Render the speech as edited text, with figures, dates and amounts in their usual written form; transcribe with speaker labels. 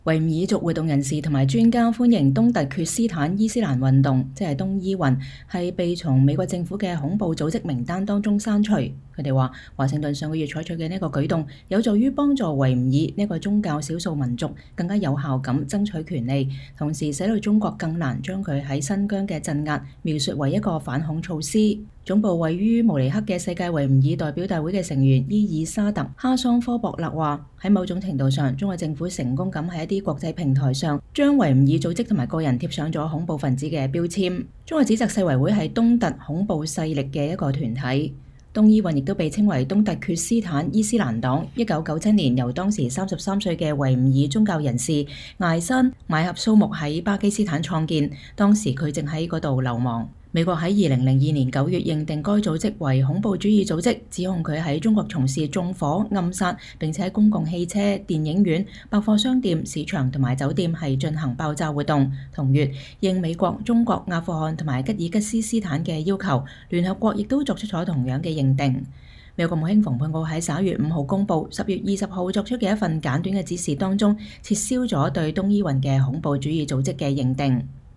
Speaker 1: 維吾爾族活動人士同埋專家歡迎東突厥斯坦伊斯蘭運動，即係東伊運，係被從美國政府嘅恐怖組織名單當中刪除。佢哋話，華盛頓上個月採取嘅呢個舉動，有助於幫助維吾爾呢個宗教少數民族更加有效咁爭取權利，同時使到中國更難將佢喺新疆嘅鎮壓描述為一個反恐措施。總部位於慕尼黑嘅世界維吾爾代表大會嘅成員伊爾沙特哈桑科博勒話，喺某種程度上，中國政府成功咁喺一啲國際平台上將維吾爾組織同埋個人貼上咗恐怖分子嘅標籤。中國指責世維會係東突恐怖勢力嘅一個團體。東伊運亦都被稱為東突厥斯坦伊斯蘭黨。1997年由當時33歲嘅維吾爾宗教人士艾山邁合蘇木喺巴基斯坦創建，當時佢正喺嗰度流亡。美國喺2002年9月認定該組織為恐怖主義組織，指控佢喺中國從事縱火、暗殺，並且喺公共汽車、電影院、百貨商店、市場同埋酒店係進行爆炸活動。同月，應美國、中國、阿富汗同埋吉爾吉斯斯坦嘅要求，聯合國亦都作出咗同樣嘅認定。美國國務卿蓬佩奧喺11月5號公佈，10月20號作出嘅一份簡短嘅指示當中，撤銷咗對東伊運嘅恐怖主義組織嘅認定。